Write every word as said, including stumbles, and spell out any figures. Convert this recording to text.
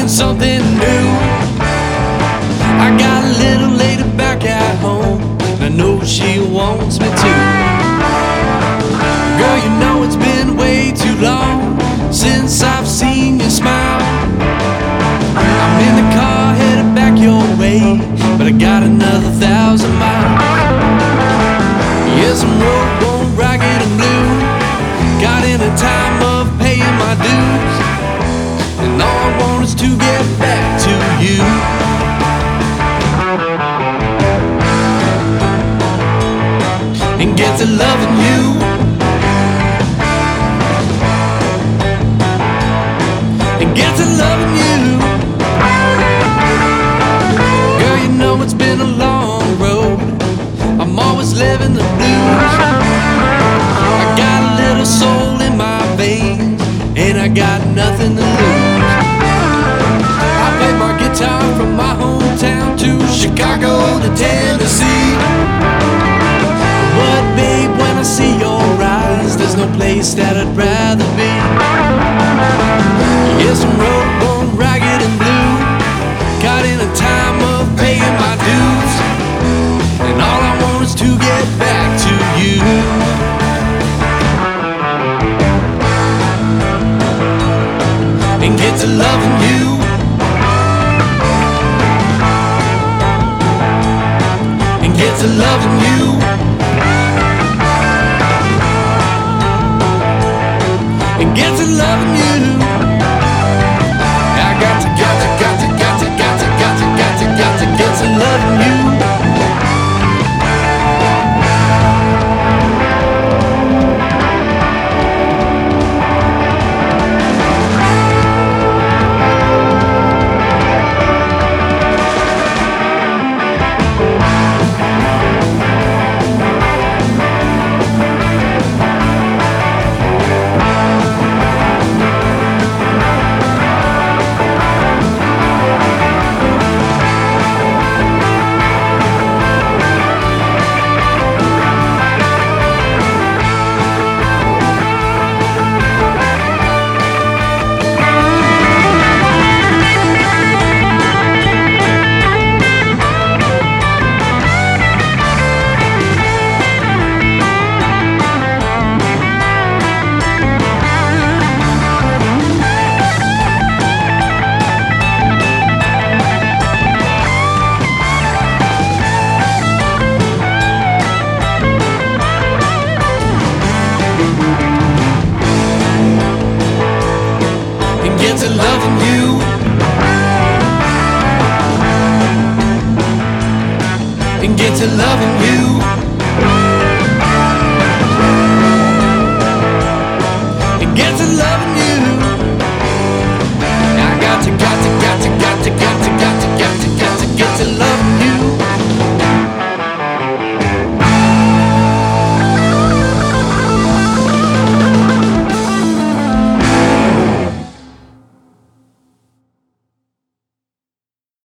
doing something new. I got a little lady back at home, and I know she wants me to. Girl, you know it's been way too long since I've seen you smile. I'm in the car headed back your way, but I got another thousand miles. Yes, I'm road going ragged and blue. Got in a time of paying my dues, and all I want is to get back to you. And get to loving you. And get to loving you. Girl, you know it's been a long road. I'm always living the blues. I got a little soul in my veins, and I got nothing to lose. I play my guitar from my hometown to Chicago to Tennessee. But babe, when I see your eyes, there's no place that I'd rather be. Yes, I'm road born ragged and blue, caught in a time of paying my dues, and all I want is to get back to you. And get to loving you. And get to loving you. And get to loving you. I got to, got to, got to, got to, got to, got to, got to, got to get to loving you. Get to loving you. And get to loving you. And get to loving